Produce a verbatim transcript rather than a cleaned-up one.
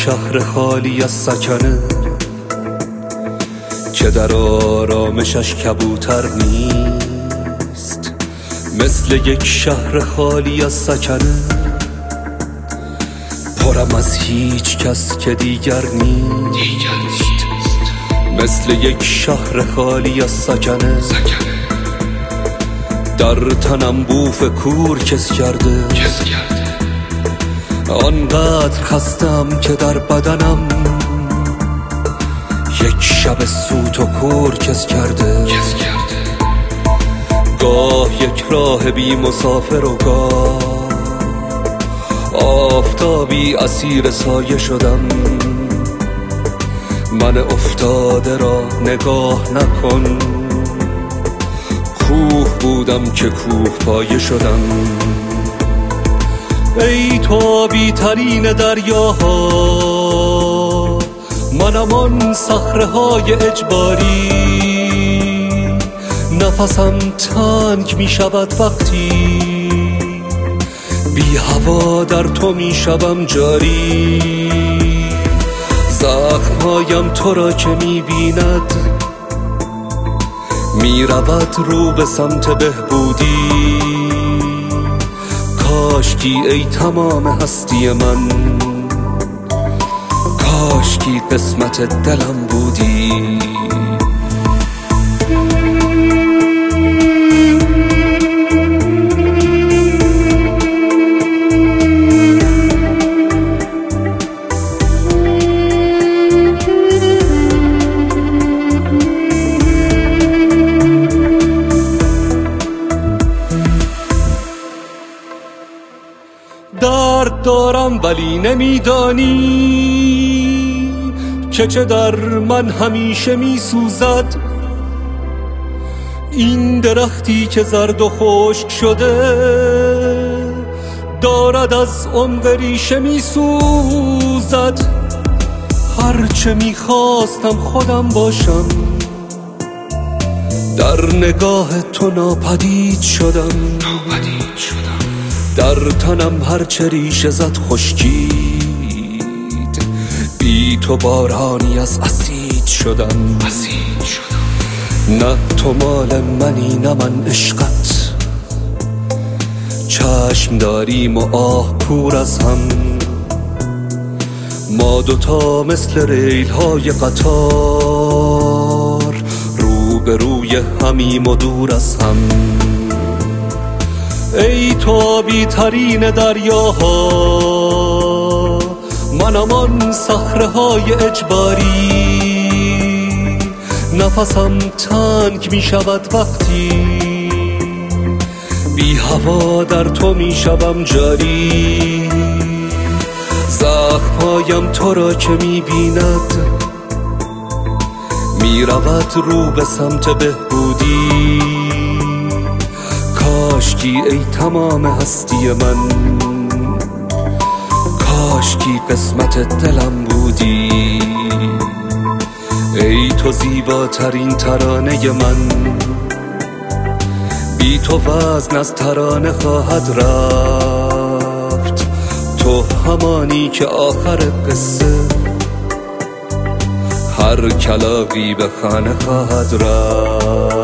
شهر خالی از سکنه که در آرامشش کبوتر نیست، مثل یک شهر خالی از سکنه پرم از هیچ کس که دیگر نیست، مثل یک شهر خالی از سکنه در تنم بوف کور کس کرده، آنقدر خستم که در بدنم یک شب سوت و کور کس کرده. گاه یک راه بی مسافر و گاه آفتابی اسیر سایه شدم. من افتاده را نگاه نکن، کوه بودم که کوه پایه شدم. ای تو آبی ترین دریاها، منم آن صخره های اجباری. نفسم تنگ می شود وقتی بی هوا در تو می شوم جاری. زخمهایم تو را که می بیند می رود رو به سمت بهبودی. کاشکی ای تمام هستی من، کاشکی قسمت دلم بودی. درد دارم ولی نمیدانی که چه در من همیشه می سوزد. این درختی که زرد و خشک شده دارد از عمق ریشه می سوزد. هرچه می خواستم خودم باشم، در نگاه تو ناپدید شدم. در تنم هرچه ریشه زد خشکید، بی تو بارانی از اسید شدم. نه تو مال منی نه من عشقت، چشم داریم و آه کور از هم. ما دوتا مثل ریل های قطار، رو به روی همیم و دور از هم. ای تو آبی ترین دریاها، منم آن صخره های اجباری. نفسم تنگ می شود وقتی بی هوا در تو می شوم جاری. زخمهایم تو را که می بیند می رود رو به سمت بهبودی. کاشکی ای تمام هستی من، کاشکی قسمت دلم بودی. ای تو زیباترین ترانه من، بی تو وزن از ترانه خواهد رفت. تو همانی که آخر قصه هر کلاغی به خانه خواهد رفت.